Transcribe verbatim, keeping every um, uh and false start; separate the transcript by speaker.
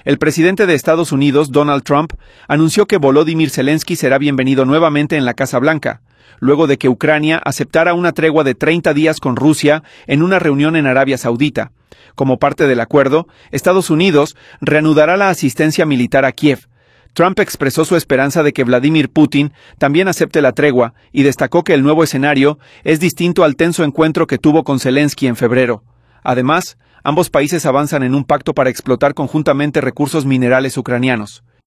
Speaker 1: El presidente de Estados Unidos, Donald Trump, anunció que Volodymyr Zelensky será bienvenido nuevamente en la Casa Blanca, luego de que Ucrania aceptara una tregua de treinta días con Rusia en una reunión en Arabia Saudita. Como parte del acuerdo, Estados Unidos reanudará la asistencia militar a Kiev. Trump expresó su esperanza de que Vladimir Putin también acepte la tregua y destacó que el nuevo escenario es distinto al tenso encuentro que tuvo con Zelensky en febrero. Además, ambos países avanzan en un pacto para explotar conjuntamente recursos minerales ucranianos.